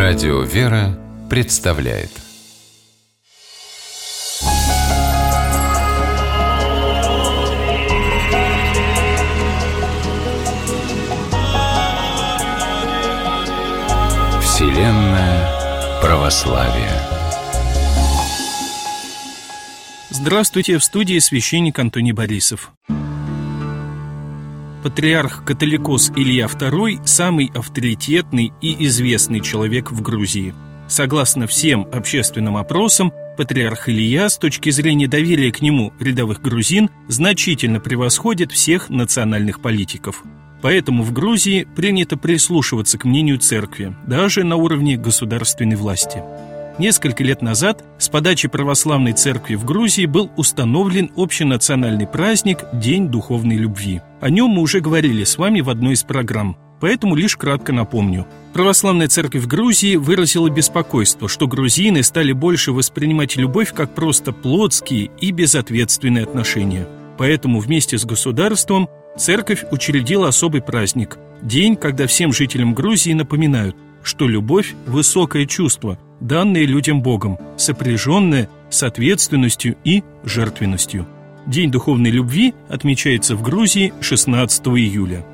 Радио «Вера» представляет Вселенная православия. Здравствуйте, в студии священник Антоний Борисов. Патриарх-католикос Илья II – самый авторитетный и известный человек в Грузии. Согласно всем общественным опросам, патриарх Илья с точки зрения доверия к нему рядовых грузин значительно превосходит всех национальных политиков. Поэтому в Грузии принято прислушиваться к мнению церкви, даже на уровне государственной власти. Несколько лет назад с подачи православной церкви в Грузии был установлен общенациональный праздник День духовной любви. О нем мы уже говорили с вами в одной из программ, поэтому лишь кратко напомню. Православная церковь в Грузии выразила беспокойство, что грузины стали больше воспринимать любовь как просто плотские и безответственные отношения. Поэтому вместе с государством церковь учредила особый праздник – день, когда всем жителям Грузии напоминают, что любовь – высокое чувство, данное людям Богом, сопряженное с ответственностью и жертвенностью. День духовной любви отмечается в Грузии 16 июля.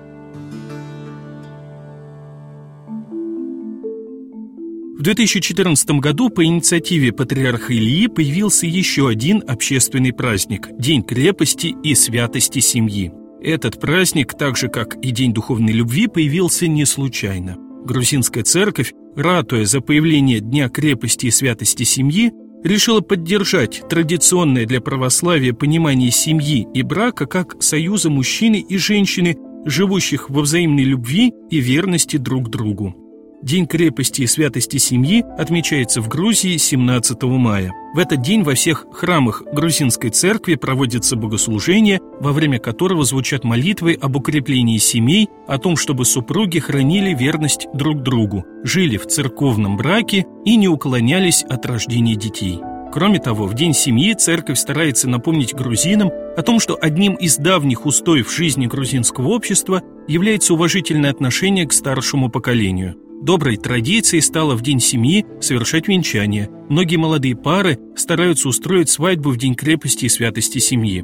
В 2014 году по инициативе патриарха Ильи появился еще один общественный праздник – День крепости и святости семьи. Этот праздник, так же как и День духовной любви, появился не случайно. Грузинская церковь, ратуя за появление Дня крепости и святости семьи, решила поддержать традиционное для православия понимание семьи и брака как союза мужчины и женщины, живущих во взаимной любви и верности друг другу. День крепости и святости семьи отмечается в Грузии 17 мая. В этот день во всех храмах грузинской церкви проводятся богослужения, во время которого звучат молитвы об укреплении семей, о том, чтобы супруги хранили верность друг другу, жили в церковном браке и не уклонялись от рождения детей. Кроме того, в День семьи церковь старается напомнить грузинам о том, что одним из давних устоев жизни грузинского общества является уважительное отношение к старшему поколению. Доброй традицией стало в День семьи совершать венчание. Многие молодые пары стараются устроить свадьбу в День крепости и святости семьи.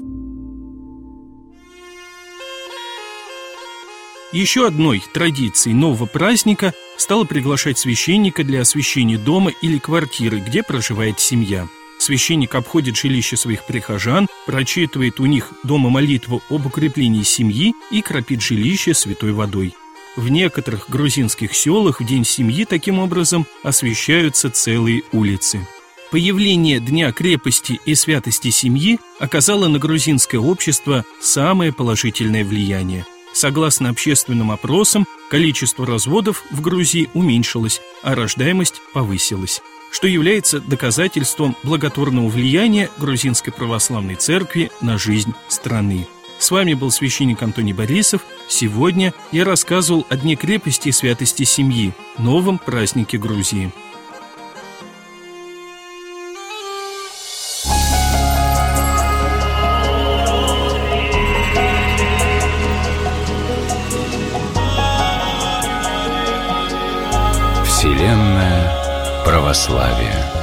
Еще одной традицией нового праздника стало приглашать священника для освящения дома или квартиры, где проживает семья. Священник обходит жилище своих прихожан, прочитывает у них дома молитву об укреплении семьи и кропит жилище святой водой. В некоторых грузинских селах в День семьи таким образом освящаются целые улицы. Появление Дня крепости и святости семьи оказало на грузинское общество самое положительное влияние. Согласно общественным опросам, количество разводов в Грузии уменьшилось, а рождаемость повысилась, что является доказательством благотворного влияния грузинской православной церкви на жизнь страны. С вами был священник Антоний Борисов. Сегодня я рассказывал о Дне крепости и святости семьи, новом празднике Грузии. Вселенная православия.